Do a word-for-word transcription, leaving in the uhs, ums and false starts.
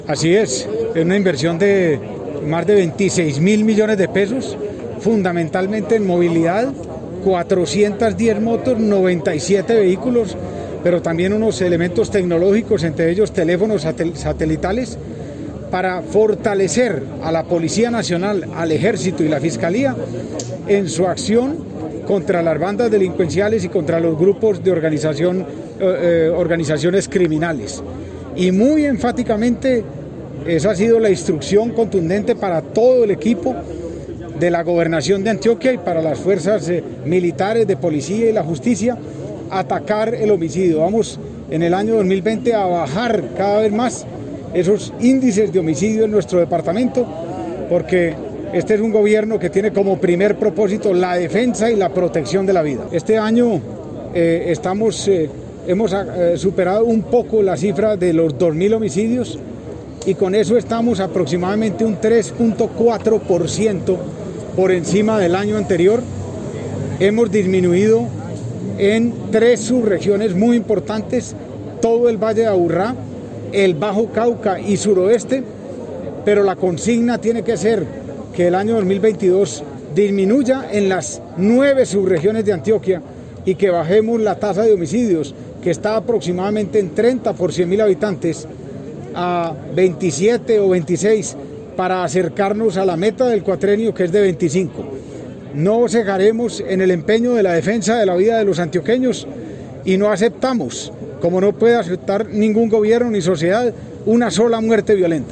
Así es, es una inversión de más de veintiséis mil millones de pesos, fundamentalmente en movilidad, cuatrocientas diez motos, noventa y siete vehículos, pero también unos elementos tecnológicos, entre ellos teléfonos satel- satelitales, para fortalecer a la Policía Nacional, al Ejército y la Fiscalía en su acción contra las bandas delincuenciales y contra los grupos de organización, eh, eh, organizaciones criminales. Y muy enfáticamente, esa ha sido la instrucción contundente para todo el equipo de la Gobernación de Antioquia y para las fuerzas eh, militares, de policía y la justicia, atacar el homicidio. Vamos en el año dos mil veinte a bajar cada vez más esos índices de homicidio en nuestro departamento, porque este es un gobierno que tiene como primer propósito la defensa y la protección de la vida. Este año eh, estamos, eh, hemos eh, superado un poco la cifra de los dos mil homicidios y con eso estamos aproximadamente un tres punto cuatro por ciento por encima del año anterior. Hemos disminuido en tres subregiones muy importantes, todo el Valle de Aburrá, el Bajo Cauca y suroeste, pero la consigna tiene que ser que el año dos mil veintidós disminuya en las nueve subregiones de Antioquia y que bajemos la tasa de homicidios, que está aproximadamente en treinta por cien mil habitantes, a veintisiete o veintiséis, para acercarnos a la meta del cuatrenio, que es de veinticinco. No cejaremos en el empeño de la defensa de la vida de los antioqueños y no aceptamos, como no puede aceptar ningún gobierno ni sociedad, una sola muerte violenta.